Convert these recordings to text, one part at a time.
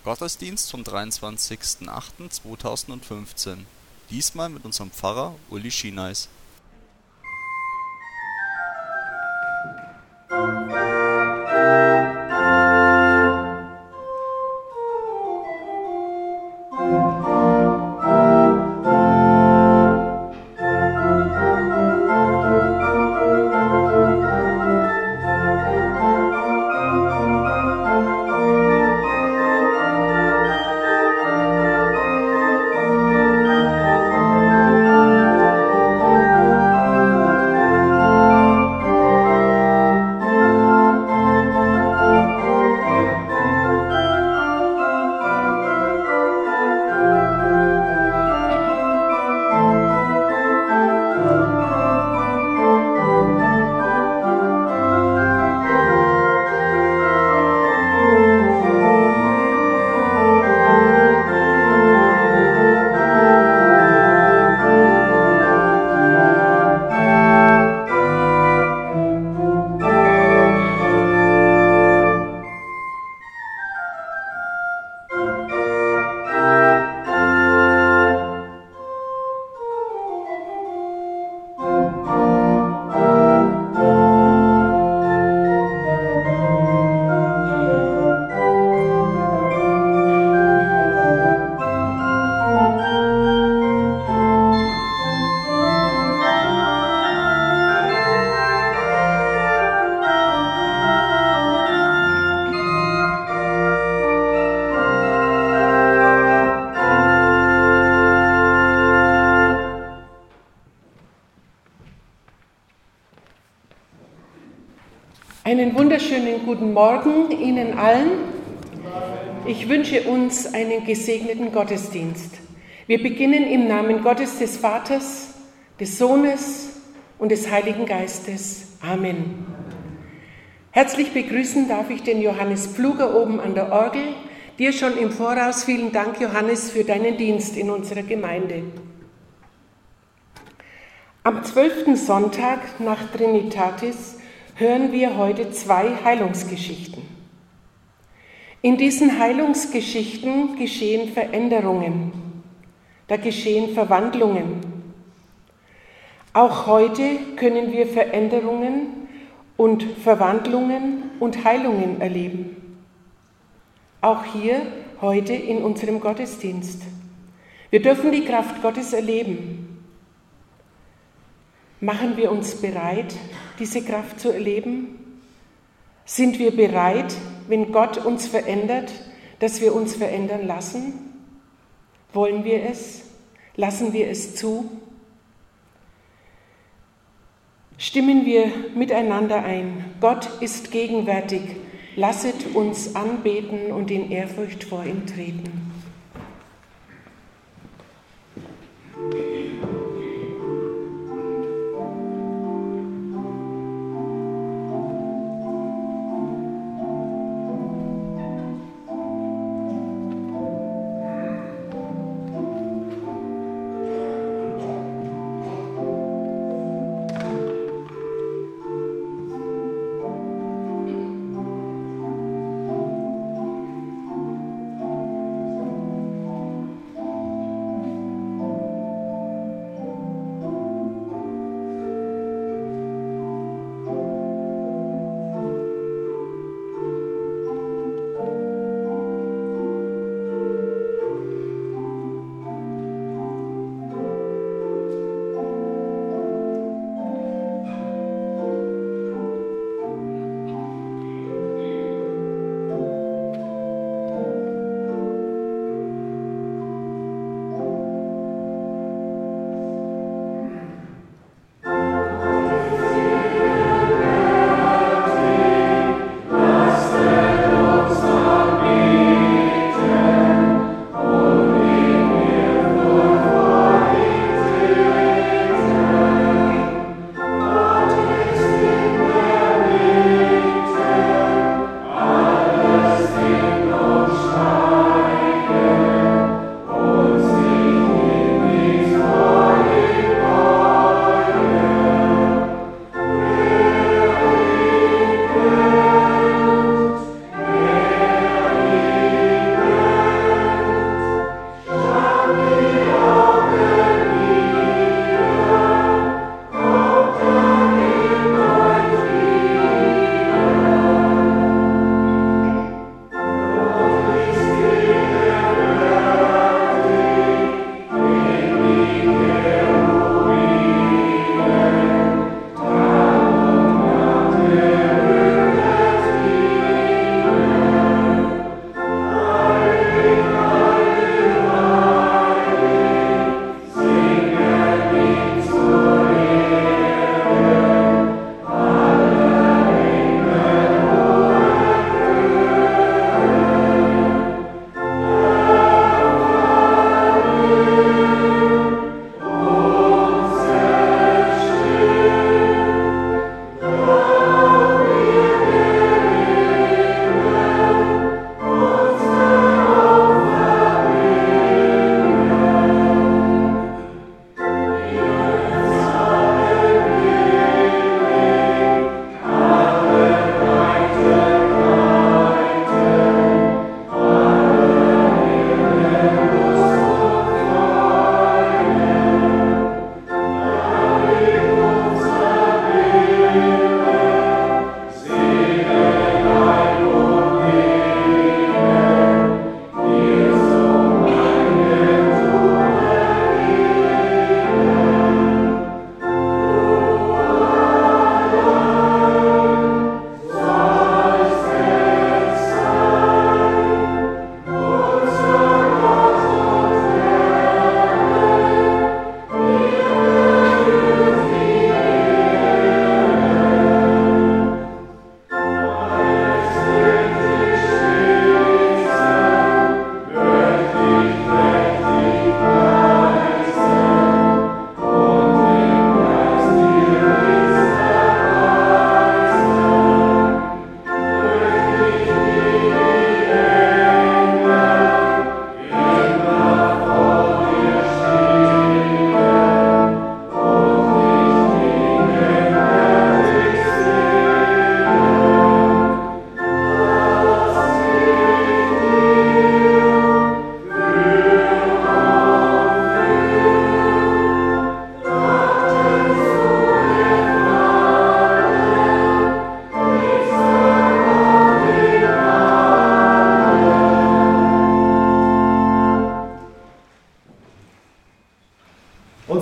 Gottesdienst vom 23.08.2015. Diesmal mit unserem Pfarrer Uli Schineis. Einen wunderschönen guten Morgen Ihnen allen. Ich wünsche uns einen gesegneten Gottesdienst. Wir beginnen im Namen Gottes, des Vaters, des Sohnes und des Heiligen Geistes. Amen. Herzlich begrüßen darf ich den Johannes Pfluger oben an der Orgel. Dir schon im Voraus vielen Dank, Johannes, für deinen Dienst in unserer Gemeinde. Am 12. Sonntag nach Trinitatis hören wir heute 2 Heilungsgeschichten. In diesen Heilungsgeschichten geschehen Veränderungen, da geschehen Verwandlungen. Auch heute können wir Veränderungen und Verwandlungen und Heilungen erleben. Auch hier heute in unserem Gottesdienst. Wir dürfen die Kraft Gottes erleben. Machen wir uns bereit, diese Kraft zu erleben? Sind wir bereit, wenn Gott uns verändert, dass wir uns verändern lassen? Wollen wir es? Lassen wir es zu? Stimmen wir miteinander ein. Gott ist gegenwärtig. Lasset uns anbeten und in Ehrfurcht vor ihm treten.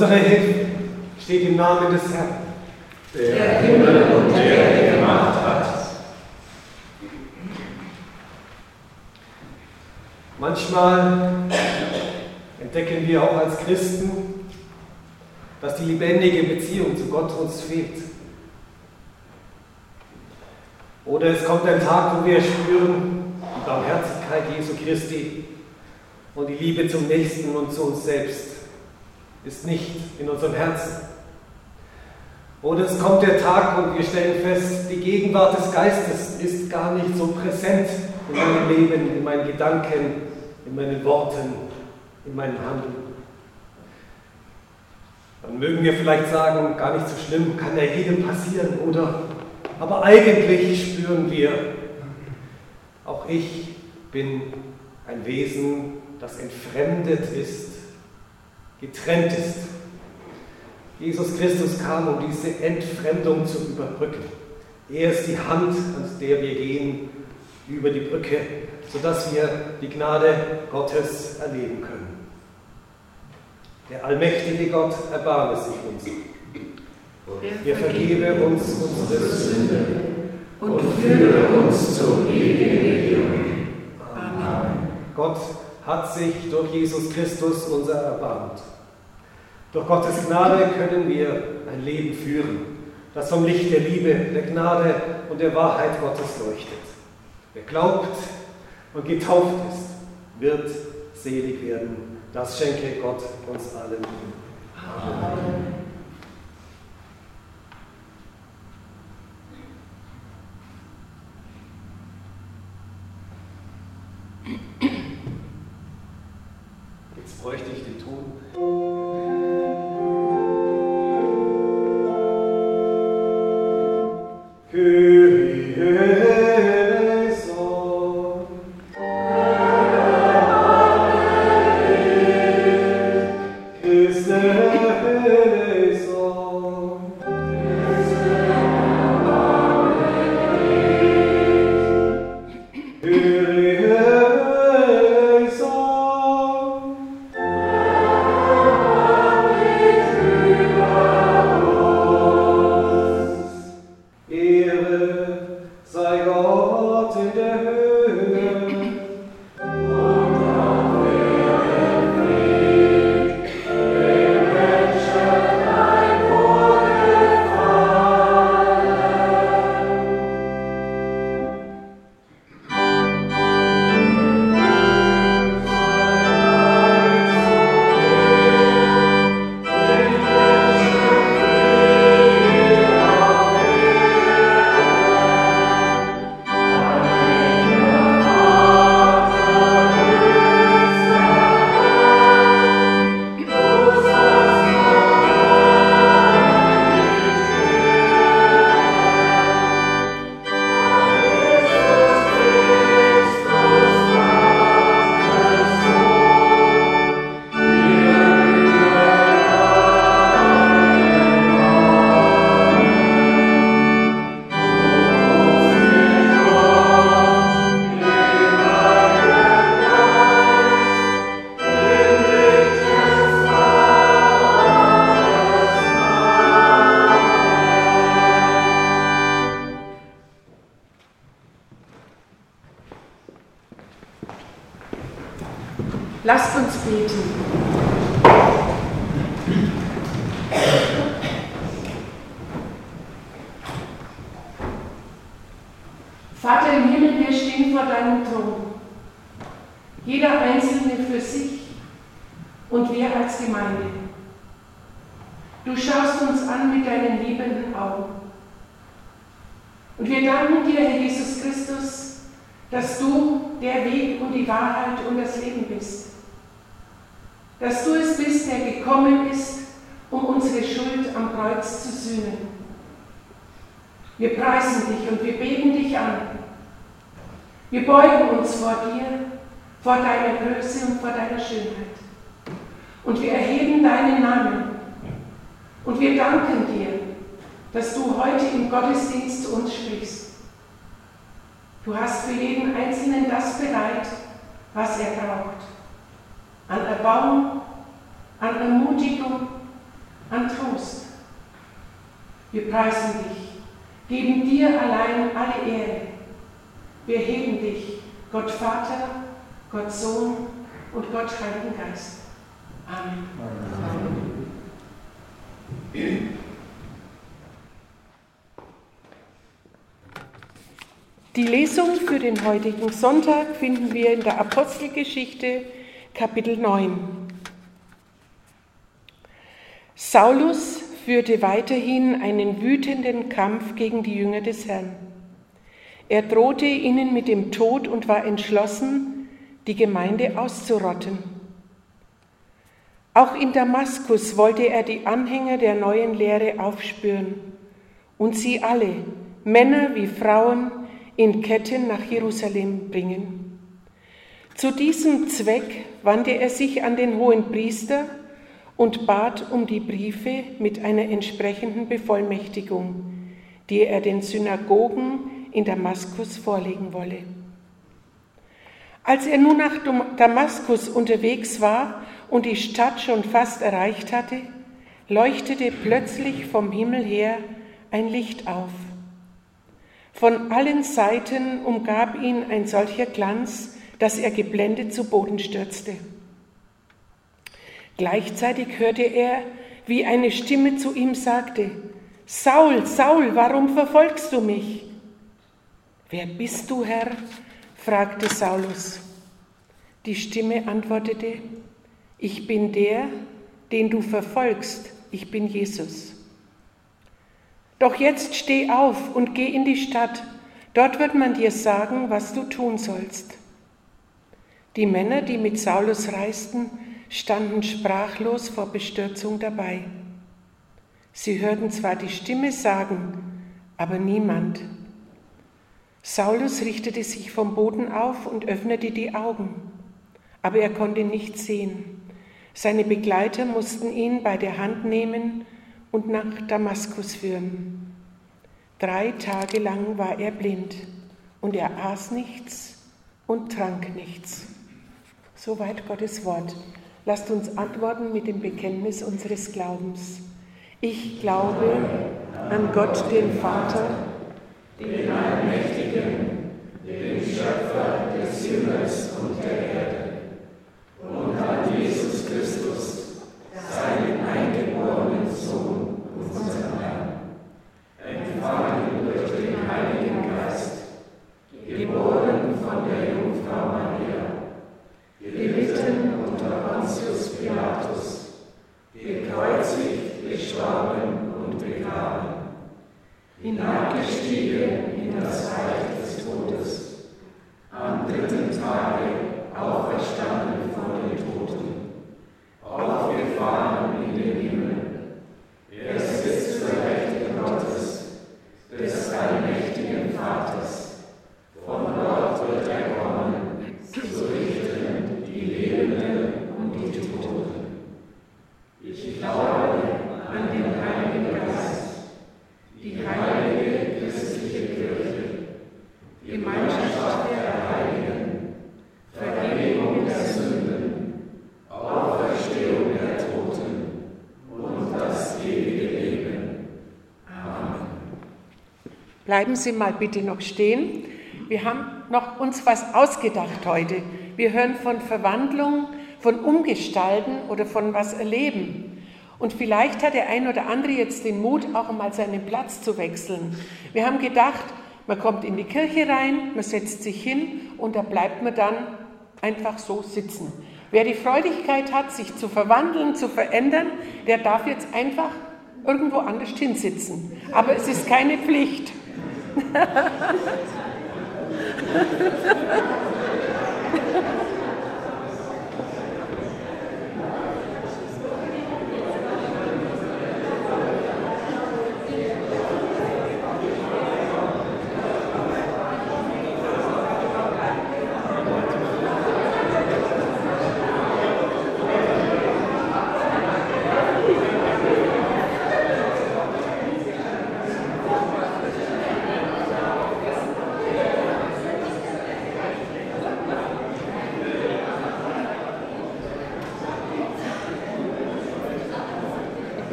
Unsere Hilfe steht im Namen des Herrn, der Himmel und die Erde gemacht hat. Manchmal entdecken wir auch als Christen, dass die lebendige Beziehung zu Gott uns fehlt. Oder es kommt ein Tag, wo wir spüren, die Barmherzigkeit Jesu Christi und die Liebe zum Nächsten und zu uns selbst ist nicht in unserem Herzen. Oder es kommt der Tag und wir stellen fest, die Gegenwart des Geistes ist gar nicht so präsent in meinem Leben, in meinen Gedanken, in meinen Worten, in meinem Handeln. Dann mögen wir vielleicht sagen, gar nicht so schlimm, kann ja jedem passieren, oder? Aber eigentlich spüren wir, auch ich bin ein Wesen, das entfremdet ist, getrennt ist. Jesus Christus kam, um diese Entfremdung zu überbrücken. Er ist die Hand, an der wir gehen, über die Brücke, sodass wir die Gnade Gottes erleben können. Der allmächtige Gott erbarme sich uns. Er vergebe uns unsere Sünde und führe uns zur ewigen Regierung. Amen. Gott hat sich durch Jesus Christus unser erbarmt. Durch Gottes Gnade können wir ein Leben führen, das vom Licht der Liebe, der Gnade und der Wahrheit Gottes leuchtet. Wer glaubt und getauft ist, wird selig werden. Das schenke Gott uns allen. Amen. Jetzt bräuchte ich den Ton. Lasst uns beten. Vater im Himmel, wir stehen vor deinem Thron. Jeder Einzelne für sich und wir als Gemeinde. Du schaust uns an mit deinen liebenden Augen. Und wir danken dir, Herr Jesus Christus, dass du der Weg und die Wahrheit und das Leben bist. Dass du es bist, der gekommen ist, um unsere Schuld am Kreuz zu sühnen. Wir preisen dich und wir beten dich an. Wir beugen uns vor dir, vor deiner Größe und vor deiner Schönheit. Und wir erheben deinen Namen. Und wir danken dir, dass du heute im Gottesdienst zu uns sprichst. Du hast für jeden Einzelnen das bereit, was er braucht. An Erbauung, an Ermutigung, an Trost. Wir preisen dich, geben dir allein alle Ehre. Wir heben dich, Gott Vater, Gott Sohn und Gott Heiligen Geist. Amen. Amen. Die Lesung für den heutigen Sonntag finden wir in der Apostelgeschichte, Kapitel 9. Saulus führte weiterhin einen wütenden Kampf gegen die Jünger des Herrn. Er drohte ihnen mit dem Tod und war entschlossen, die Gemeinde auszurotten. Auch in Damaskus wollte er die Anhänger der neuen Lehre aufspüren und sie alle, Männer wie Frauen, in Ketten nach Jerusalem bringen. Zu diesem Zweck wandte er sich an den Hohenpriester und bat um die Briefe mit einer entsprechenden Bevollmächtigung, die er den Synagogen in Damaskus vorlegen wolle. Als er nun nach Damaskus unterwegs war und die Stadt schon fast erreicht hatte, leuchtete plötzlich vom Himmel her ein Licht auf. Von allen Seiten umgab ihn ein solcher Glanz, dass er geblendet zu Boden stürzte. Gleichzeitig hörte er, wie eine Stimme zu ihm sagte: Saul, Saul, warum verfolgst du mich? Wer bist du, Herr? Fragte Saulus. Die Stimme antwortete: Ich bin der, den du verfolgst, ich bin Jesus. Doch jetzt steh auf und geh in die Stadt, dort wird man dir sagen, was du tun sollst. Die Männer, die mit Saulus reisten, standen sprachlos vor Bestürzung dabei. Sie hörten zwar die Stimme sagen, aber niemand. Saulus richtete sich vom Boden auf und öffnete die Augen, aber er konnte nichts sehen. Seine Begleiter mussten ihn bei der Hand nehmen und nach Damaskus führen. 3 Tage lang war er blind und er aß nichts und trank nichts. Soweit Gottes Wort. Lasst uns antworten mit dem Bekenntnis unseres Glaubens. Ich glaube an Gott, den Vater, den Allmächtigen, den Schöpfer des Himmels und der Erde, und an Jesus Christus, seinen eingeborenen Sohn, unseren Herrn, empfangen durch den Heiligen Geist, geboren von der Jungfrau Maria, gelitten unter Pontius Pilatus, gekreuzigt, gestorben und begraben, hinabgestiegen in das Reich des Todes, am 3. Tage auferstanden von den Toten, aufgefahren in den Himmel. Er sitzt zur Rechten Gottes, des allmächtigen Vaters. Von dort wird er kommen, zu richten die Lebenden und die Toten. Ich glaube an den Heiligen Geist, die heilige christliche Kirche, Gemeinschaft der Heiligen, Vergebung der Sünden, Auferstehung der Toten und das ewige Leben. Amen. Bleiben Sie mal bitte noch stehen. Wir haben noch uns was ausgedacht heute. Wir hören von Verwandlung, von Umgestalten oder von was erleben. Und vielleicht hat der ein oder andere jetzt den Mut, auch mal seinen Platz zu wechseln. Wir haben gedacht, man kommt in die Kirche rein, man setzt sich hin und da bleibt man dann einfach so sitzen. Wer die Freudigkeit hat, sich zu verwandeln, zu verändern, der darf jetzt einfach irgendwo anders hinsitzen. Aber es ist keine Pflicht.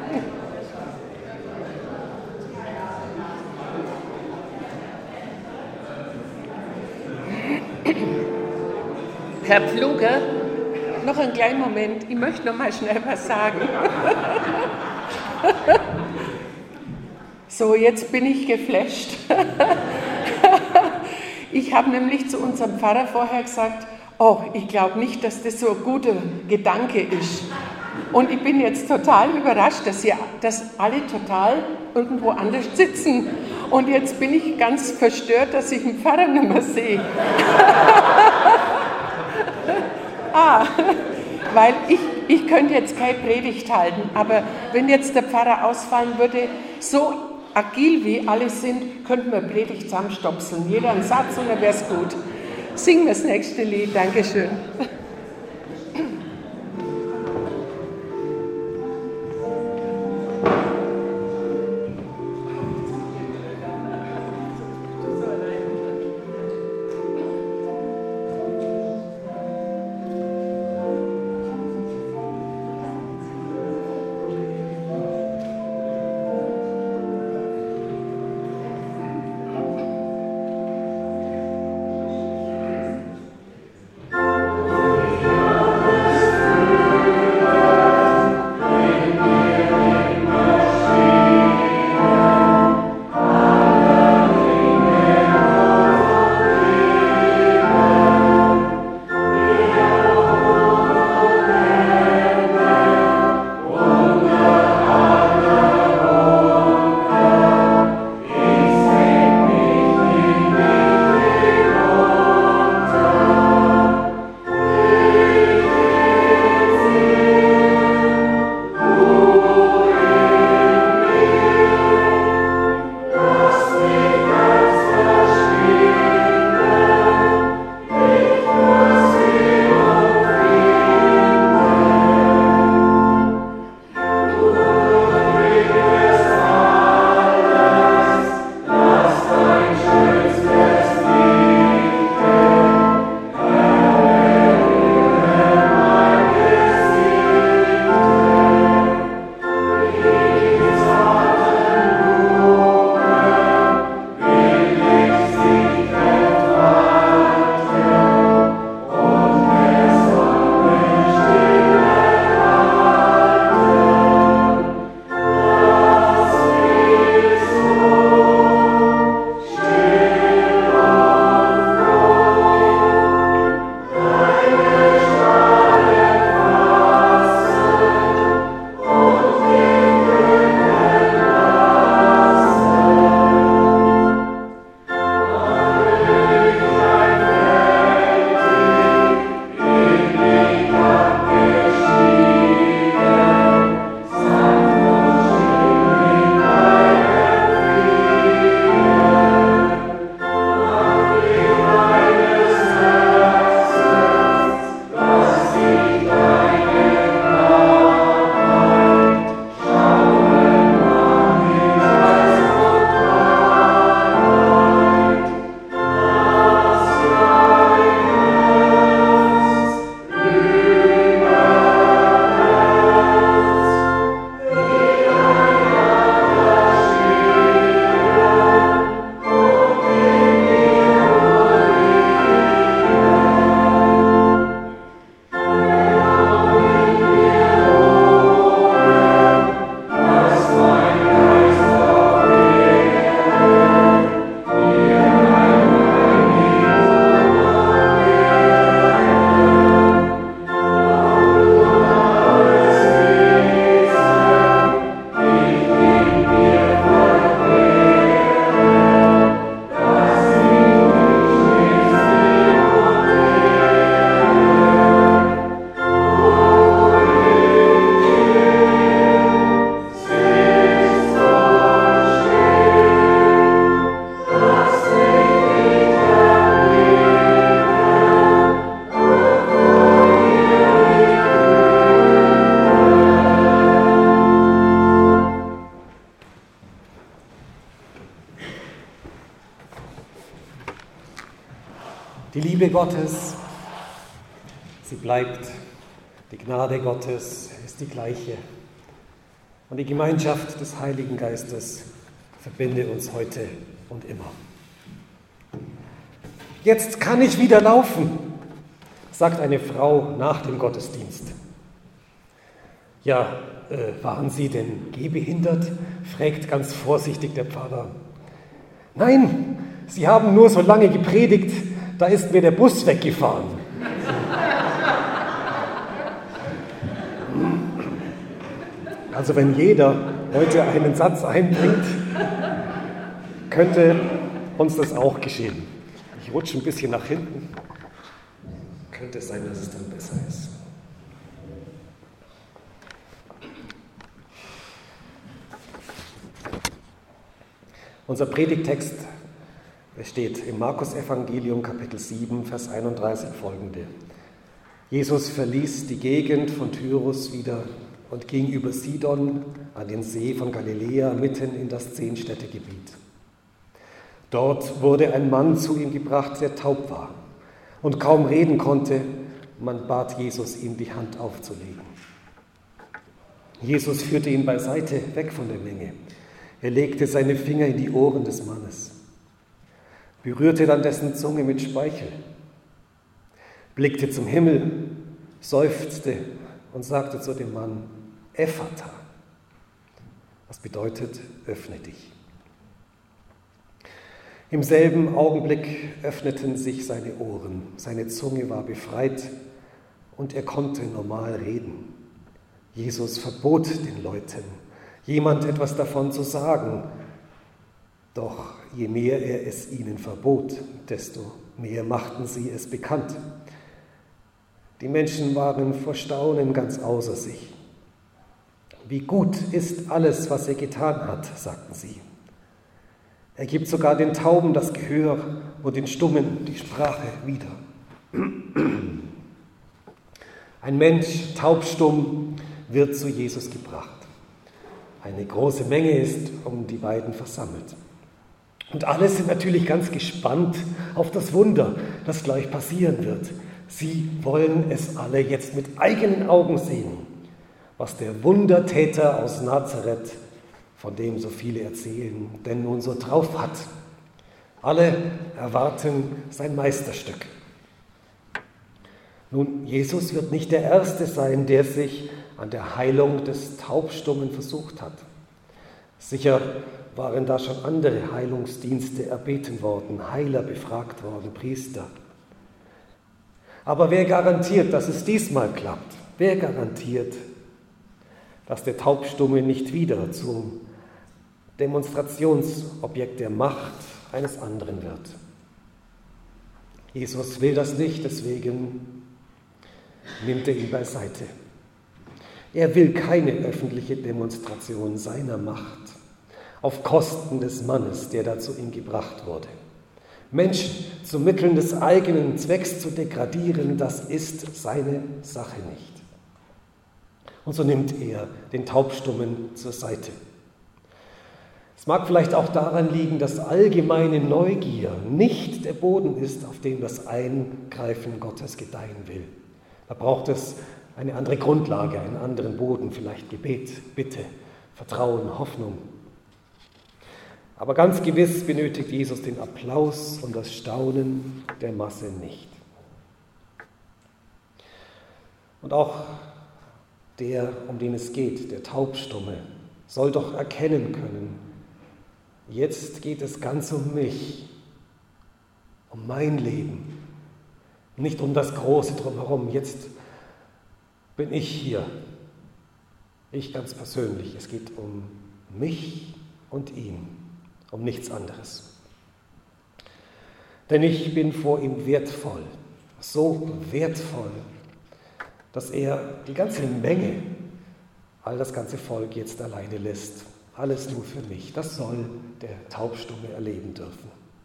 Herr Pfluger, noch einen kleinen Moment, ich möchte noch mal schnell was sagen. So, jetzt bin ich geflasht. Ich habe nämlich zu unserem Pfarrer vorher gesagt, oh, ich glaube nicht, dass das so ein guter Gedanke ist. Und ich bin jetzt total überrascht, dass alle total irgendwo anders sitzen. Und jetzt bin ich ganz verstört, dass ich den Pfarrer nicht mehr sehe. Weil ich könnte jetzt keine Predigt halten, aber wenn jetzt der Pfarrer ausfallen würde, so agil wie alle sind, könnten wir Predigt zusammenstopseln. Jeder einen Satz und dann wäre es gut. Singen wir das nächste Lied. Dankeschön. Die Liebe Gottes, sie bleibt. Die Gnade Gottes ist die gleiche. Und die Gemeinschaft des Heiligen Geistes verbinde uns heute und immer. Jetzt kann ich wieder laufen, sagt eine Frau nach dem Gottesdienst. Ja, waren Sie denn gehbehindert? Fragt ganz vorsichtig der Pfarrer. Nein, Sie haben nur so lange gepredigt, da ist mir der Bus weggefahren. Also wenn jeder heute einen Satz einbringt, könnte uns das auch geschehen. Ich rutsche ein bisschen nach hinten. Könnte es sein, dass es dann besser ist. Unser Predigttext steht im Markus-Evangelium, Kapitel 7, Vers 31 folgende. Jesus verließ die Gegend von Tyrus wieder und ging über Sidon an den See von Galiläa mitten in das 10-Städtegebiet. Dort wurde ein Mann zu ihm gebracht, der taub war und kaum reden konnte. Man bat Jesus, ihm die Hand aufzulegen. Jesus führte ihn beiseite, weg von der Menge. Er legte seine Finger in die Ohren des Mannes, berührte dann dessen Zunge mit Speichel, blickte zum Himmel, seufzte und sagte zu dem Mann, Ephata, was bedeutet, öffne dich. Im selben Augenblick öffneten sich seine Ohren, seine Zunge war befreit und er konnte normal reden. Jesus verbot den Leuten, jemand etwas davon zu sagen. Doch je mehr er es ihnen verbot, desto mehr machten sie es bekannt. Die Menschen waren vor Staunen ganz außer sich. Wie gut ist alles, was er getan hat, sagten sie. Er gibt sogar den Tauben das Gehör und den Stummen die Sprache wieder. Ein Mensch, taubstumm, wird zu Jesus gebracht. Eine große Menge ist um die beiden versammelt. Und alle sind natürlich ganz gespannt auf das Wunder, das gleich passieren wird. Sie wollen es alle jetzt mit eigenen Augen sehen, was der Wundertäter aus Nazareth, von dem so viele erzählen, denn nun so drauf hat. Alle erwarten sein Meisterstück. Nun, Jesus wird nicht der Erste sein, der sich an der Heilung des Taubstummen versucht hat. Sicher waren da schon andere Heilungsdienste erbeten worden, Heiler befragt worden, Priester. Aber wer garantiert, dass es diesmal klappt? Wer garantiert, dass der Taubstumme nicht wieder zum Demonstrationsobjekt der Macht eines anderen wird? Jesus will das nicht, deswegen nimmt er ihn beiseite. Er will keine öffentliche Demonstration seiner Macht auf Kosten des Mannes, der da zu ihm gebracht wurde. Menschen zu Mitteln des eigenen Zwecks zu degradieren, das ist seine Sache nicht. Und so nimmt er den Taubstummen zur Seite. Es mag vielleicht auch daran liegen, dass allgemeine Neugier nicht der Boden ist, auf dem das Eingreifen Gottes gedeihen will. Da braucht es eine andere Grundlage, einen anderen Boden, vielleicht Gebet, Bitte, Vertrauen, Hoffnung. Aber ganz gewiss benötigt Jesus den Applaus und das Staunen der Masse nicht. Und auch der, um den es geht, der Taubstumme, soll doch erkennen können, jetzt geht es ganz um mich, um mein Leben, nicht um das Große drumherum. Jetzt bin ich hier, ich ganz persönlich. Es geht um mich und ihn, um nichts anderes. Denn ich bin vor ihm wertvoll, so wertvoll, dass er die ganze Menge, all das ganze Volk jetzt alleine lässt. Alles nur für mich. Das soll der Taubstumme erleben dürfen.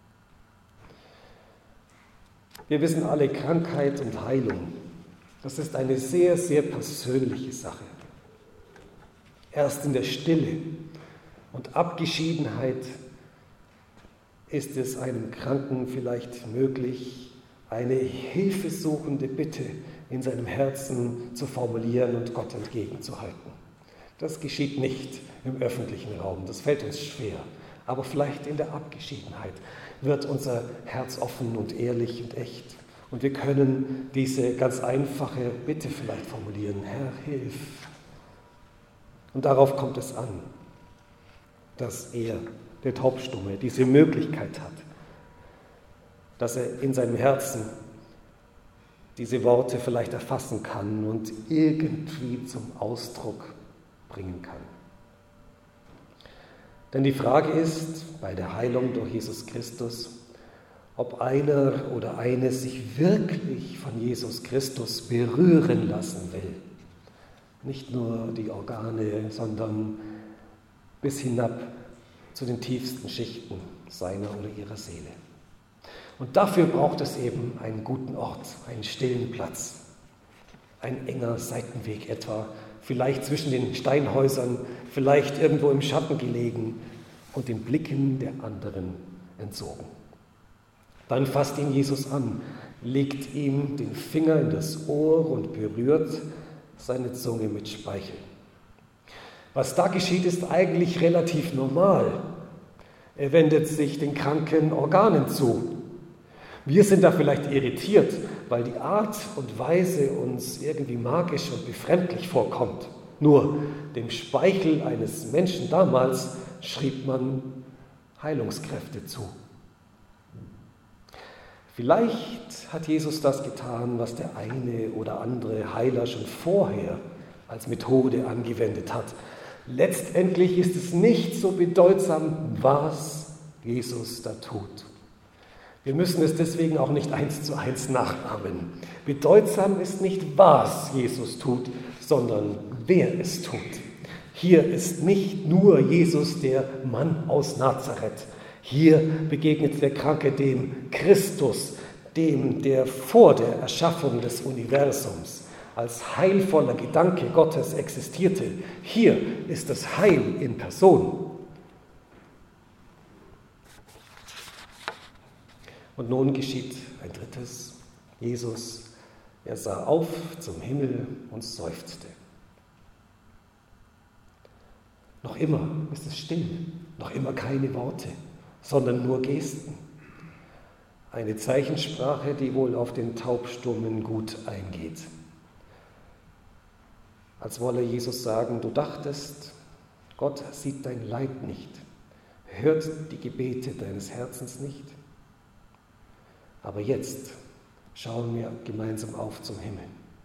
Wir wissen alle, Krankheit und Heilung, das ist eine sehr, sehr persönliche Sache. Erst in der Stille und Abgeschiedenheit ist es einem Kranken vielleicht möglich, eine hilfesuchende Bitte in seinem Herzen zu formulieren und Gott entgegenzuhalten. Das geschieht nicht im öffentlichen Raum, das fällt uns schwer. Aber vielleicht in der Abgeschiedenheit wird unser Herz offen und ehrlich und echt. Und wir können diese ganz einfache Bitte vielleicht formulieren: Herr, hilf. Und darauf kommt es an, dass er, der Taubstumme, diese Möglichkeit hat, dass er in seinem Herzen diese Worte vielleicht erfassen kann und irgendwie zum Ausdruck bringen kann. Denn die Frage ist bei der Heilung durch Jesus Christus, ob einer oder eine sich wirklich von Jesus Christus berühren lassen will. Nicht nur die Organe, sondern bis hinab zu den tiefsten Schichten seiner oder ihrer Seele. Und dafür braucht es eben einen guten Ort, einen stillen Platz, ein enger Seitenweg etwa, vielleicht zwischen den Steinhäusern, vielleicht irgendwo im Schatten gelegen und den Blicken der anderen entzogen. Dann fasst ihn Jesus an, legt ihm den Finger in das Ohr und berührt seine Zunge mit Speichel. Was da geschieht, ist eigentlich relativ normal. Er wendet sich den kranken Organen zu. Wir sind da vielleicht irritiert, weil die Art und Weise uns irgendwie magisch und befremdlich vorkommt. Nur dem Speichel eines Menschen damals schrieb man Heilungskräfte zu. Vielleicht hat Jesus das getan, was der eine oder andere Heiler schon vorher als Methode angewendet hat. Letztendlich ist es nicht so bedeutsam, was Jesus da tut. Wir müssen es deswegen auch nicht 1:1 nachahmen. Bedeutsam ist nicht, was Jesus tut, sondern wer es tut. Hier ist nicht nur Jesus der Mann aus Nazareth. Hier begegnet der Kranke dem Christus, dem, der vor der Erschaffung des Universums als heilvoller Gedanke Gottes existierte. Hier ist das Heil in Person. Und nun geschieht ein drittes. Jesus, er sah auf zum Himmel und seufzte. Noch immer ist es still, noch immer keine Worte, sondern nur Gesten. Eine Zeichensprache, die wohl auf den Taubstummen gut eingeht. Als wolle Jesus sagen: Du dachtest, Gott sieht dein Leid nicht, hört die Gebete deines Herzens nicht. Aber jetzt schauen wir gemeinsam auf zum Himmel.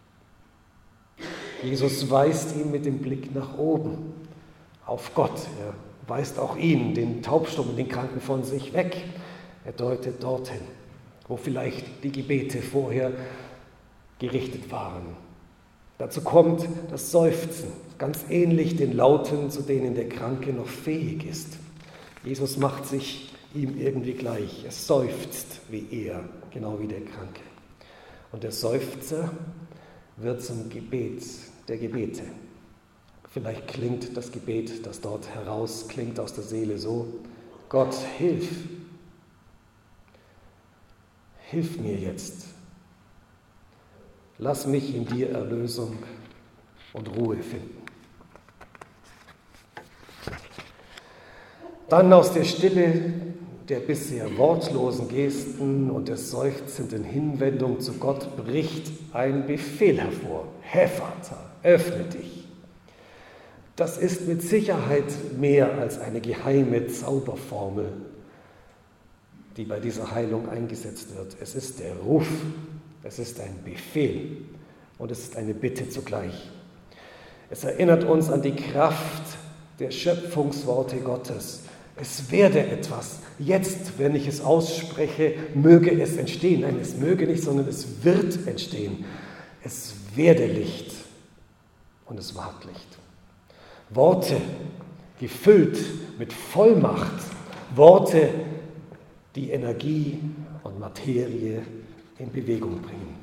Jesus weist ihn mit dem Blick nach oben, auf Gott. Er weist auch ihn, den Taubstummen, den Kranken, von sich weg. Er deutet dorthin, wo vielleicht die Gebete vorher gerichtet waren. Dazu kommt das Seufzen, ganz ähnlich den Lauten, zu denen der Kranke noch fähig ist. Jesus macht sich ihm irgendwie gleich. Er seufzt wie er, genau wie der Kranke. Und der Seufzer wird zum Gebet der Gebete. Vielleicht klingt das Gebet, das dort herausklingt aus der Seele so: Gott, hilf! Hilf mir jetzt. Lass mich in dir Erlösung und Ruhe finden. Dann aus der Stille der bisher wortlosen Gesten und der seufzenden Hinwendung zu Gott bricht ein Befehl hervor. Vater, öffne dich. Das ist mit Sicherheit mehr als eine geheime Zauberformel, die bei dieser Heilung eingesetzt wird. Es ist der Ruf, es ist ein Befehl und es ist eine Bitte zugleich. Es erinnert uns an die Kraft der Schöpfungsworte Gottes. Es werde etwas. Jetzt, wenn ich es ausspreche, möge es entstehen. Nein, es möge nicht, sondern es wird entstehen. Es werde Licht und es ward Licht. Worte gefüllt mit Vollmacht. Worte, die Energie und Materie in Bewegung bringen.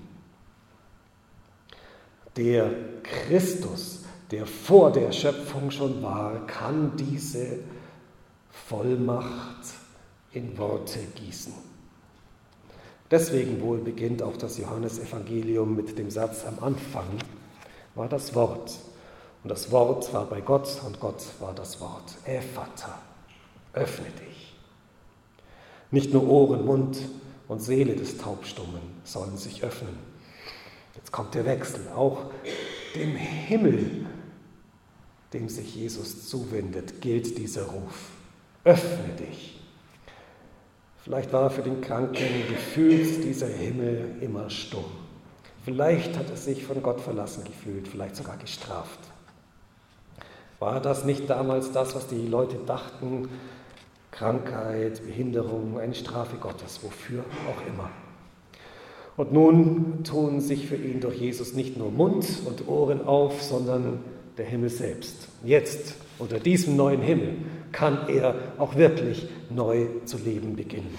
Der Christus, der vor der Schöpfung schon war, kann diese Vollmacht in Worte gießen. Deswegen wohl beginnt auch das Johannesevangelium mit dem Satz: Am Anfang war das Wort Und das Wort war bei Gott und Gott war das Wort. Ephata, öffne dich. Nicht nur Ohren, Mund und Seele des Taubstummen sollen sich öffnen. Jetzt kommt der Wechsel, auch dem Himmel, dem sich Jesus zuwendet, gilt dieser Ruf. Öffne dich. Vielleicht war für den Kranken gefühlt dieser Himmel immer stumm. Vielleicht hat er sich von Gott verlassen gefühlt, vielleicht sogar gestraft. War das nicht damals das, was die Leute dachten? Krankheit, Behinderung, eine Strafe Gottes, wofür auch immer. Und nun tun sich für ihn durch Jesus nicht nur Mund und Ohren auf, sondern der Himmel selbst. Jetzt, unter diesem neuen Himmel, kann er auch wirklich neu zu leben beginnen.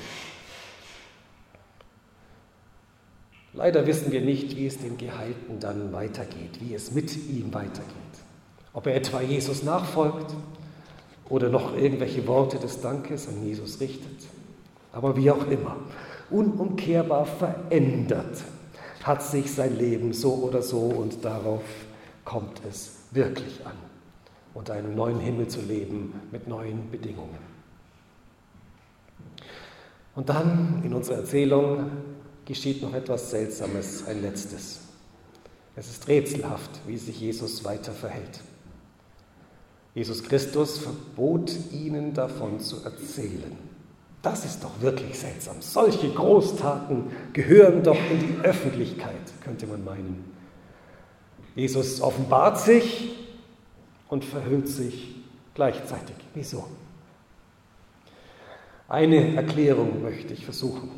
Leider wissen wir nicht, wie es dem Geheilten dann weitergeht, wie es mit ihm weitergeht. Ob er etwa Jesus nachfolgt oder noch irgendwelche Worte des Dankes an Jesus richtet. Aber wie auch immer, unumkehrbar verändert hat sich sein Leben so oder so und darauf kommt es wirklich an, unter einem neuen Himmel zu leben mit neuen Bedingungen. Und dann in unserer Erzählung geschieht noch etwas Seltsames, ein letztes. Es ist rätselhaft, wie sich Jesus weiter verhält. Jesus Christus verbot ihnen davon zu erzählen. Das ist doch wirklich seltsam. Solche Großtaten gehören doch in die Öffentlichkeit, könnte man meinen. Jesus offenbart sich und verhüllt sich gleichzeitig. Wieso? Eine Erklärung möchte ich versuchen.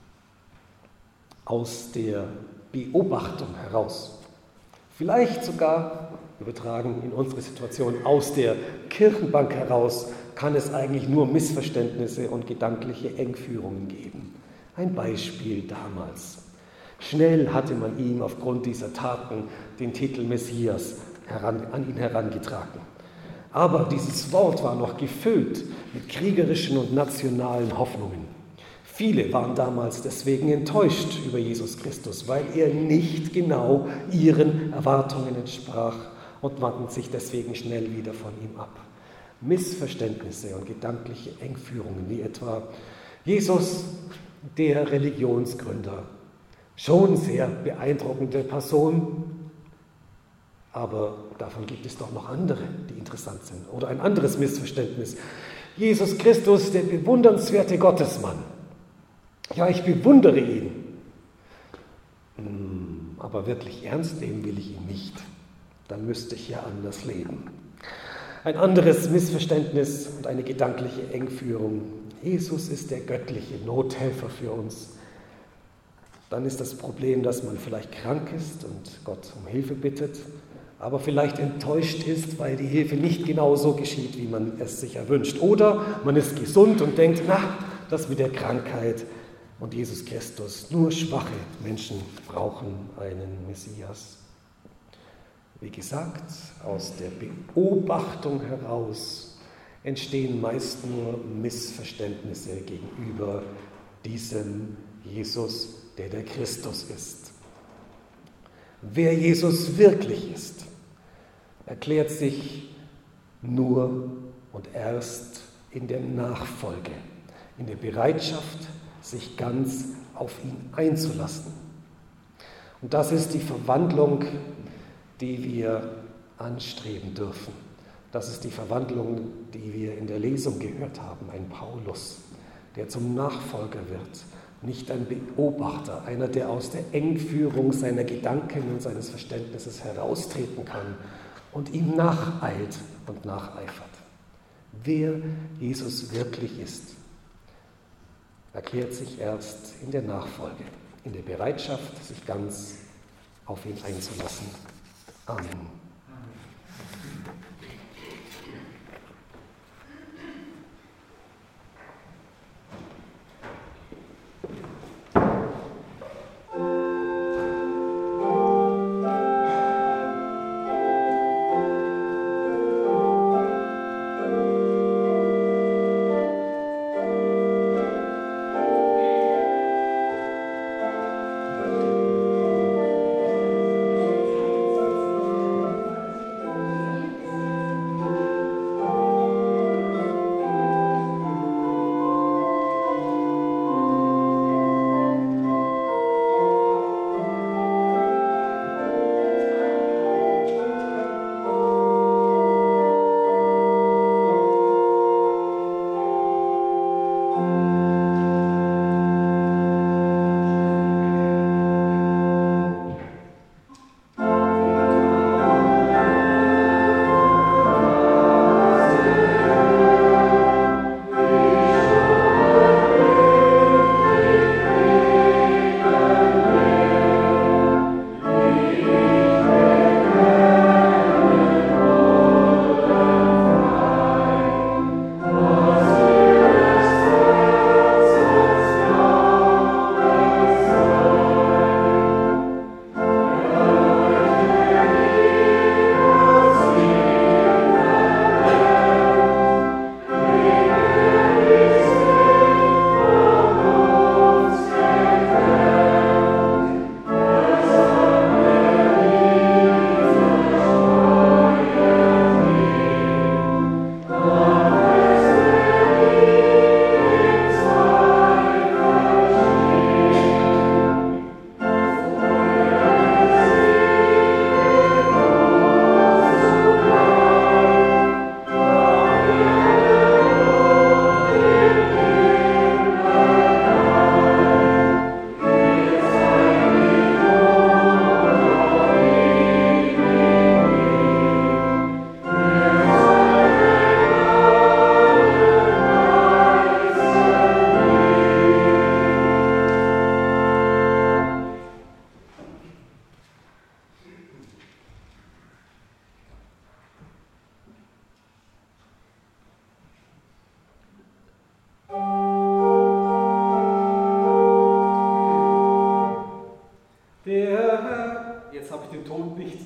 Aus der Beobachtung heraus. Vielleicht sogar, übertragen in unsere Situation, aus der Kirchenbank heraus kann es eigentlich nur Missverständnisse und gedankliche Engführungen geben. Ein Beispiel damals. Schnell hatte man ihm aufgrund dieser Taten den Titel Messias an ihn herangetragen. Aber dieses Wort war noch gefüllt mit kriegerischen und nationalen Hoffnungen. Viele waren damals deswegen enttäuscht über Jesus Christus, weil er nicht genau ihren Erwartungen entsprach und wandten sich deswegen schnell wieder von ihm ab. Missverständnisse und gedankliche Engführungen, wie etwa Jesus, der Religionsgründer. Schon sehr beeindruckende Person, aber davon gibt es doch noch andere, die interessant sind. Oder ein anderes Missverständnis. Jesus Christus, der bewundernswerte Gottesmann. Ja, ich bewundere ihn. Aber wirklich ernst nehmen will ich ihn nicht. Dann müsste ich ja anders leben. Ein anderes Missverständnis und eine gedankliche Engführung. Jesus ist der göttliche Nothelfer für uns. Dann ist das Problem, dass man vielleicht krank ist und Gott um Hilfe bittet, aber vielleicht enttäuscht ist, weil die Hilfe nicht genau so geschieht, wie man es sich erwünscht. Oder man ist gesund und denkt, das mit der Krankheit und Jesus Christus, nur schwache Menschen brauchen einen Messias. Wie gesagt, aus der Beobachtung heraus entstehen meist nur Missverständnisse gegenüber diesem Jesus, der Christus ist. Wer Jesus wirklich ist, erklärt sich nur und erst in der Nachfolge, in der Bereitschaft, sich ganz auf ihn einzulassen. Und das ist die Verwandlung, die wir anstreben dürfen. Das ist die Verwandlung, die wir in der Lesung gehört haben. Ein Paulus, der zum Nachfolger wird. Nicht ein Beobachter, einer, der aus der Engführung seiner Gedanken und seines Verständnisses heraustreten kann und ihm nacheilt und nacheifert. Wer Jesus wirklich ist, erklärt sich erst in der Nachfolge, in der Bereitschaft, sich ganz auf ihn einzulassen. Amen.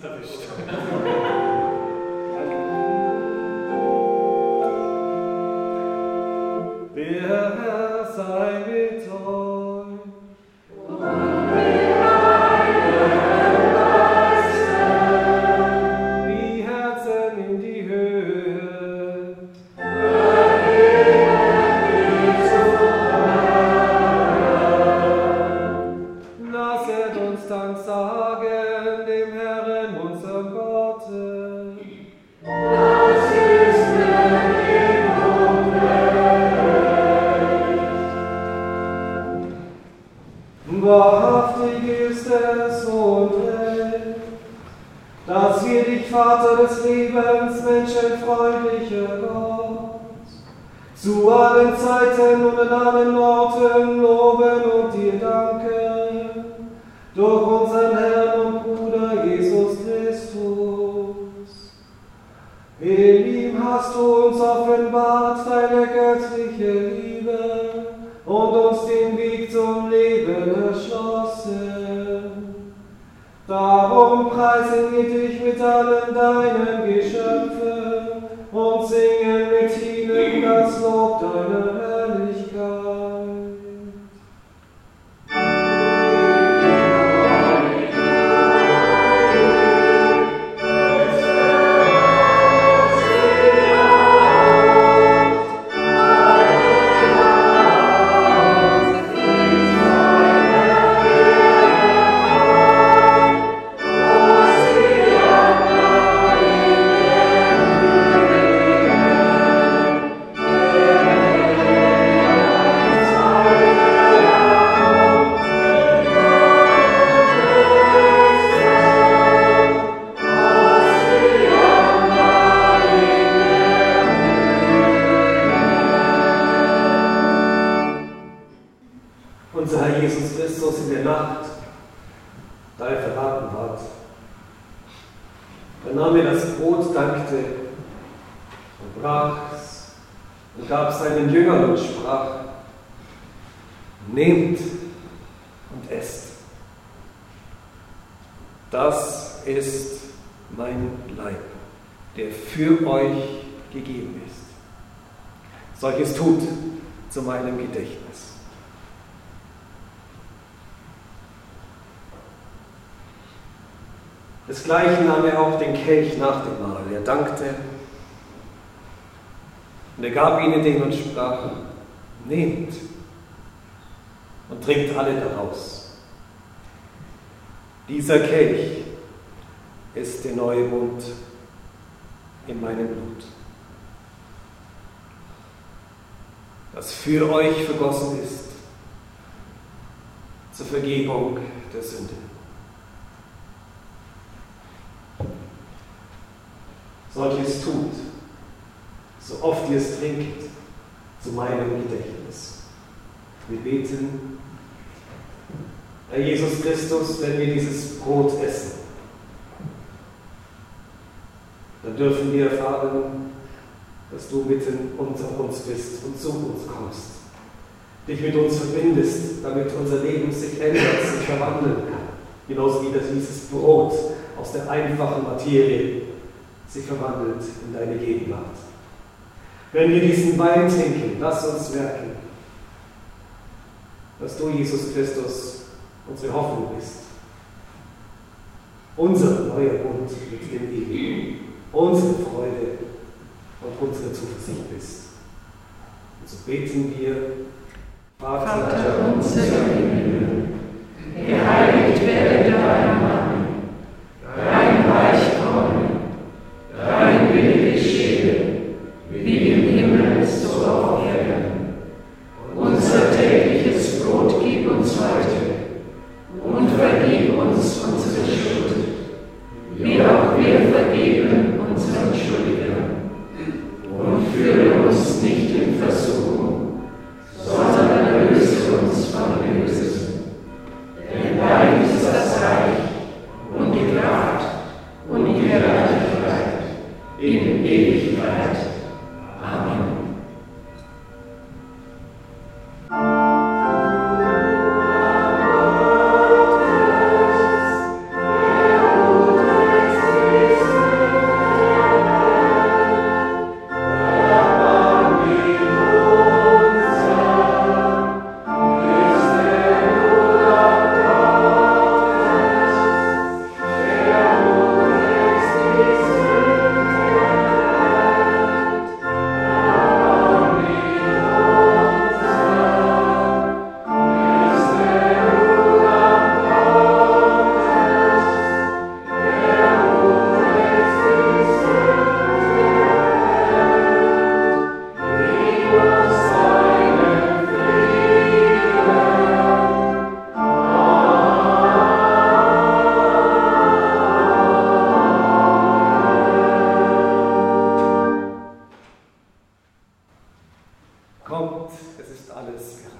erwischt. Der Herr sei mit euch. Und mit deinem Geiste. Die Herzen in die Höhe. Lasset uns Dank sagen dem Herrn, unserem Gott. Das ist würdig und recht. Wahrhaftig ist es und recht, dass wir dich, Vater des Lebens, menschenfreundlicher Gott, zu allen Zeiten und in allen Orten loben und dir danken, durch unseren Herrn und Bruder Jesus Christus. In ihm hast du uns offenbart deine göttliche Liebe und uns den Weg zum Leben erschlossen. Darum preisen wir dich mit allen deinen Geschöpfen und singen mit ihnen das Lob deiner Herrlichkeit. Unser Herr Jesus Christus in der Nacht, da er verraten ward, da nahm er das Brot, dankte und brach es und gab seinen Jüngern und sprach: Nehmt und esst. Das ist mein Leib, der für euch gegeben ist. Solches tut zu meinem Gedächtnis. Desgleichen nahm er auch den Kelch nach dem Mahl. Er dankte und er gab ihnen den und sprach: Nehmt und trinkt alle daraus. Dieser Kelch ist der neue Bund in meinem Blut, das für euch vergossen ist zur Vergebung der Sünde. Solches tut, so oft ihr es trinkt, zu meinem Gedächtnis. Wir beten: Herr Jesus Christus, wenn wir dieses Brot essen, dann dürfen wir erfahren, dass du mitten unter uns bist und zu uns kommst, dich mit uns verbindest, damit unser Leben sich ändert, sich verwandeln kann, genauso wie dieses Brot aus der einfachen Materie sich verwandelt in deine Gegenwart. Wenn wir diesen Wein trinken, lass uns merken, dass du, Jesus Christus, unsere Hoffnung bist. Unser neuer Bund mit dem Ewigen, unsere Freude und unsere Zuversicht bist. Und so beten wir: Vater unser im Himmel, geheiligt werde dein Name, dein Reich komme, dein Wille geschehe, wie im Himmel so auf Erden. Unser tägliches Brot gib uns heute und vergib uns unsere Schuld, wie auch wir vergeben unseren Schuldigern. Und führe uns nicht in Versuchung, sondern erlöse uns vom Bösen. Denn dein ist das Reich Kommt, es ist alles bereit.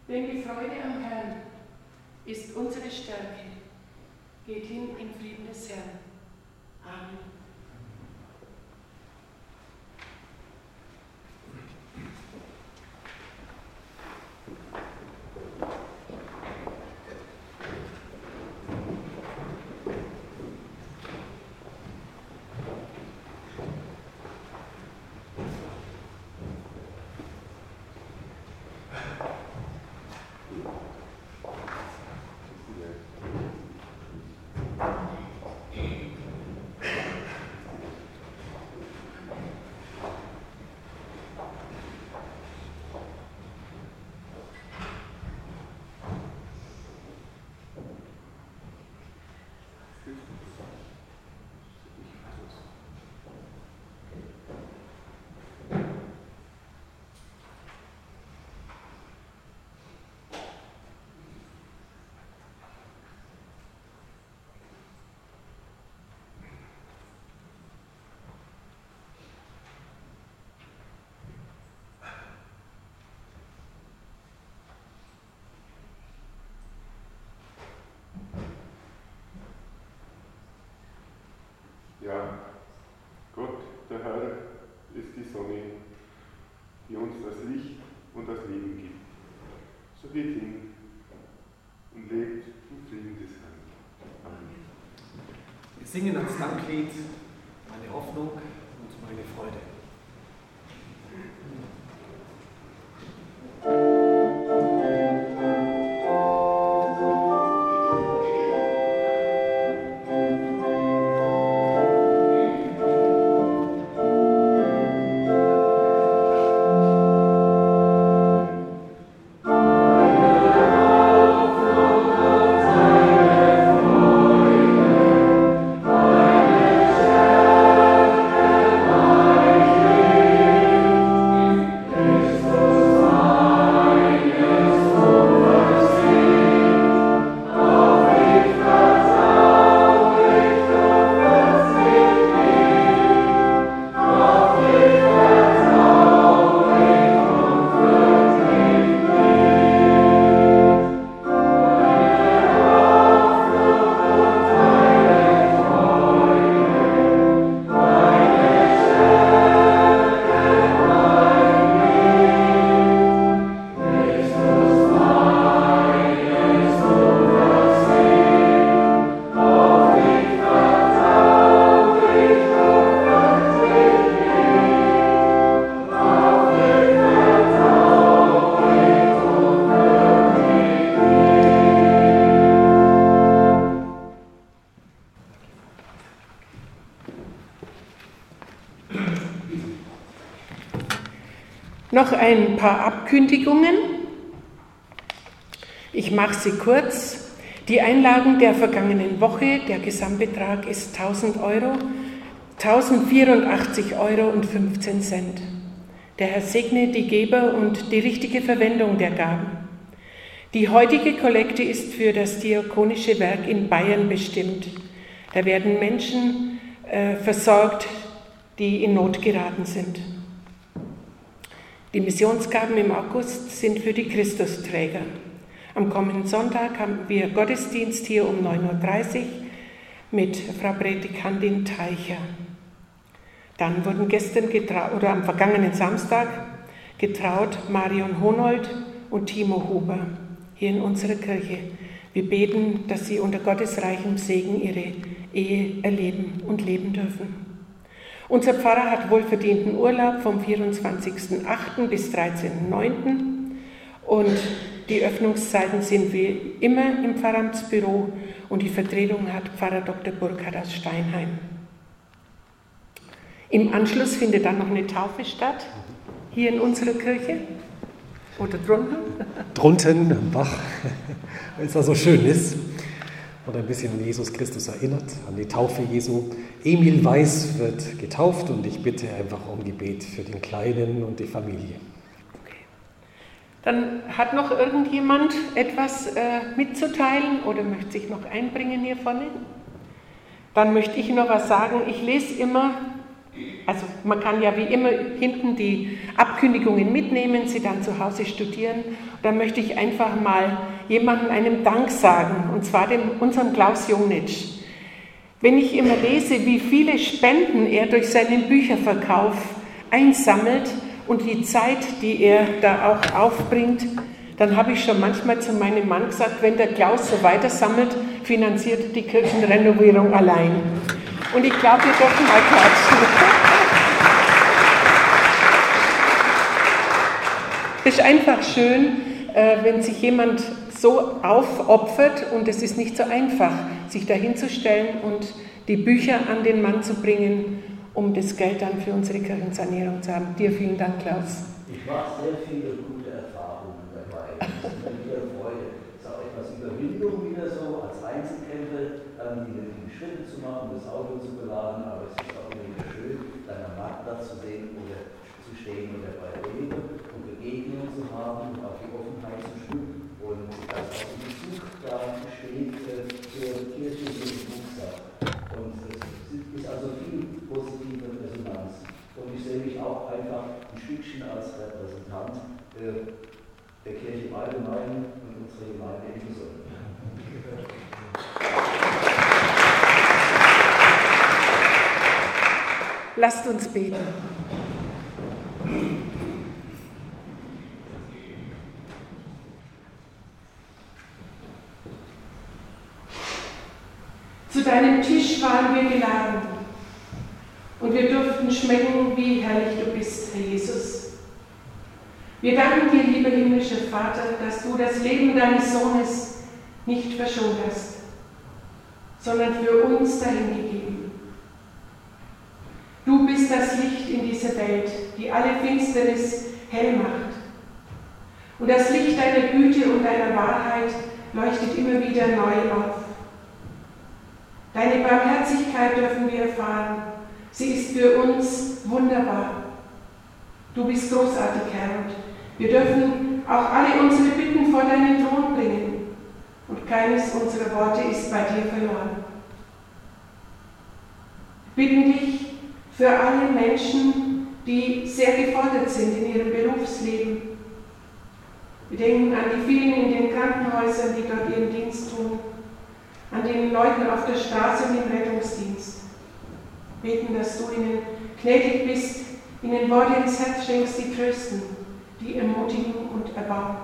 Denn die Freude am Herrn ist unsere Stärke. Geht hin im Frieden des Herrn. Amen. Ja, Gott, der Herr, ist die Sonne, die uns das Licht und das Leben gibt. So geht hin und lebt im Frieden des Herrn. Amen. Wir singen als Danklied meine Hoffnung und meine Freude. Noch ein paar Abkündigungen. Ich mache sie kurz. Die Einlagen der vergangenen Woche, der Gesamtbetrag ist 1.000 Euro, 1.084,15 Euro. Der Herr segne die Geber und die richtige Verwendung der Gaben. Die heutige Kollekte ist für das diakonische Werk in Bayern bestimmt. Da werden Menschen versorgt, die in Not geraten sind. Die Missionsgaben im August sind für die Christusträger. Am kommenden Sonntag haben wir Gottesdienst hier um 9.30 Uhr mit Frau Predikantin Teicher. Dann wurden am vergangenen Samstag getraut Marion Honold und Timo Huber hier in unserer Kirche. Wir beten, dass sie unter Gottes reichem Segen ihre Ehe erleben und leben dürfen. Unser Pfarrer hat wohlverdienten Urlaub vom 24.08. bis 13.09. und die Öffnungszeiten sind wie immer im Pfarramtsbüro und die Vertretung hat Pfarrer Dr. Burkhardt aus Steinheim. Im Anschluss findet dann noch eine Taufe statt, hier in unserer Kirche oder drunten. Drunten am Bach, weil es da so schön ist und ein bisschen an Jesus Christus erinnert, an die Taufe Jesu. Emil Weiß wird getauft und ich bitte einfach um Gebet für den Kleinen und die Familie. Okay. Dann hat noch irgendjemand etwas mitzuteilen oder möchte sich noch einbringen hier vorne? Dann möchte ich noch was sagen. Ich lese immer Also man kann ja wie immer hinten die Abkündigungen mitnehmen, sie dann zu Hause studieren. Da möchte ich einfach mal jemandem einen Dank sagen, und zwar unserem Klaus Jungnitsch. Wenn ich immer lese, wie viele Spenden er durch seinen Bücherverkauf einsammelt und die Zeit, die er da auch aufbringt, dann habe ich schon manchmal zu meinem Mann gesagt, wenn der Klaus so weiter sammelt, finanziert er die Kirchenrenovierung allein. Und ich glaube, wir dürfen mal klatschen. Es ist einfach schön, wenn sich jemand so aufopfert, und es ist nicht so einfach, sich dahinzustellen und die Bücher an den Mann zu bringen, um das Geld dann für unsere Kirchensanierung zu haben. Dir vielen Dank, Klaus. Ich mache sehr viele gute Erfahrungen dabei. Das ist mir wieder Freude. Es ist auch etwas Überwindung wieder so als Einzelkämpfer, die Schritte zu machen, das Auto zu beladen, aber es ist auch immer wieder schön, dann am Marktplatz zu sehen oder zu stehen oder bei Rede und Begegnungen zu haben und auch die Offenheit zu spüren. Und dass auch ein Bezug da besteht zur Kirche und zur Buchsache. Und es ist also viel positive Resonanz. Und ich sehe mich auch einfach ein Stückchen als Repräsentant der Kirche im Allgemeinen und unserer Gemeinde im Besonderen. Lasst uns beten. Zu deinem Tisch waren wir geladen und wir durften schmecken, wie herrlich du bist, Herr Jesus. Wir danken dir, lieber himmlischer Vater, dass du das Leben deines Sohnes nicht verschont hast, sondern für uns dahingegeben. Du bist das Licht in dieser Welt, die alle Finsternis hell macht. Und das Licht deiner Güte und deiner Wahrheit leuchtet immer wieder neu auf. Deine Barmherzigkeit dürfen wir erfahren. Sie ist für uns wunderbar. Du bist großartig, Herr, und wir dürfen auch alle unsere Bitten vor deinen Thron bringen. Und keines unserer Worte ist bei dir verloren. Wir bitten dich für alle Menschen, die sehr gefordert sind in ihrem Berufsleben. Wir denken an die vielen in den Krankenhäusern, die dort ihren Dienst tun, an den Leuten auf der Straße und im Rettungsdienst. Beten, dass du ihnen gnädig bist, ihnen Worte ins Herz schenkst, die trösten, die ermutigen und erbauen.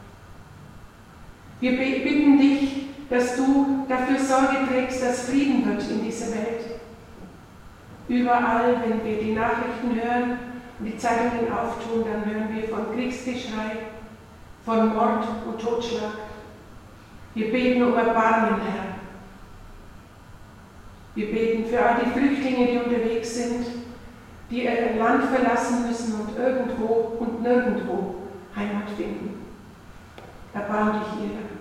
Wir bitten dich, dass du dafür Sorge trägst, dass Frieden wird in dieser Welt. Überall, wenn wir die Nachrichten hören und die Zeitungen auftun, dann hören wir von Kriegsgeschrei, von Mord und Totschlag. Wir beten um Erbarmen, Herr. Wir beten für all die Flüchtlinge, die unterwegs sind, die ihr Land verlassen müssen und irgendwo und nirgendwo Heimat finden. Erbarm dich ihrer.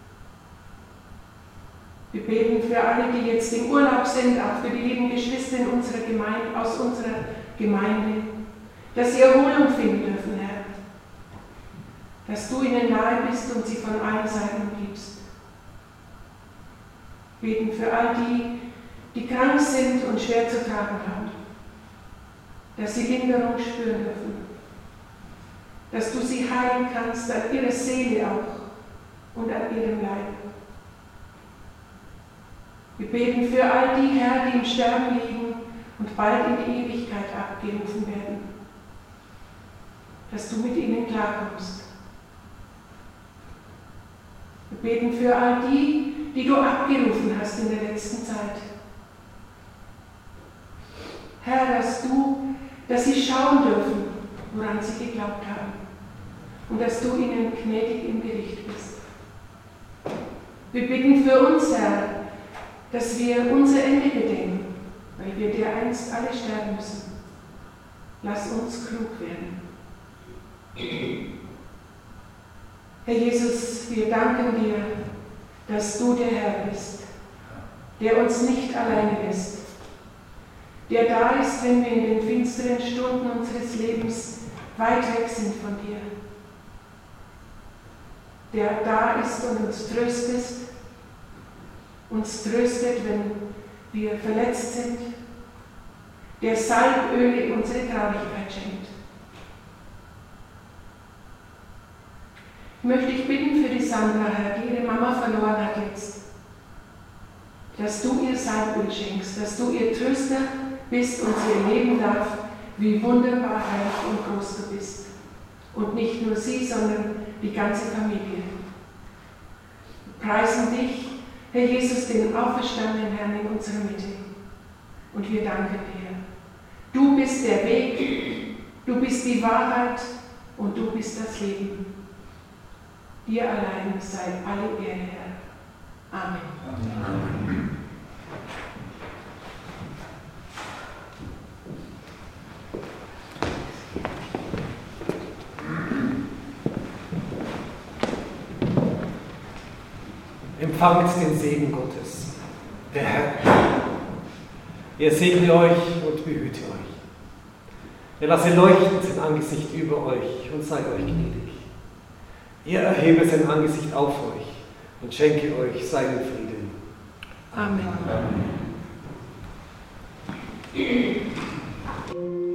Wir beten für alle, die jetzt im Urlaub sind, auch für die lieben Geschwister in unserer Gemeinde, aus unserer Gemeinde, dass sie Erholung finden dürfen, Herr. Dass du ihnen nahe bist und sie von allen Seiten umgibst. Wir beten für all die, die krank sind und schwer zu tragen haben, dass sie Linderung spüren dürfen, dass du sie heilen kannst, an ihrer Seele auch und an ihrem Leib. Wir beten für all die, Herr, die im Sterben liegen und bald in die Ewigkeit abgerufen werden, dass du mit ihnen klarkommst. Wir beten für all die, die du abgerufen hast in der letzten Zeit. Herr, dass sie schauen dürfen, woran sie geglaubt haben, und dass du ihnen gnädig im Gericht bist. Wir bitten für uns, Herr, dass wir unser Ende bedenken, weil wir dir einst alle sterben müssen. Lass uns klug werden. Herr Jesus, wir danken dir, dass du der Herr bist, der uns nicht alleine lässt, der da ist, wenn wir in den finsteren Stunden unseres Lebens weit weg sind von dir, der da ist und uns tröstet, wenn wir verletzt sind, der Salböle unsere Traurigkeit schenkt. Möchte ich bitten für die Sandra, Herr, die ihre Mama verloren hat jetzt, dass du ihr Salböl schenkst, dass du ihr Tröster bist und sie erleben darf, wie wunderbar, reich und groß du bist. Und nicht nur sie, sondern die ganze Familie. Wir preisen dich, Herr Jesus, den auferstandenen Herrn in unserer Mitte. Und wir danken dir. Du bist der Weg, du bist die Wahrheit und du bist das Leben. Dir allein sei alle Ehre, Herr. Amen. Amen. Empfangt den Segen Gottes, der Herr. Er segne euch und behüte euch. Er lasse leuchten sein Angesicht über euch und sei euch gnädig. Er erhebe sein Angesicht auf euch und schenke euch seinen Frieden. Amen. Amen.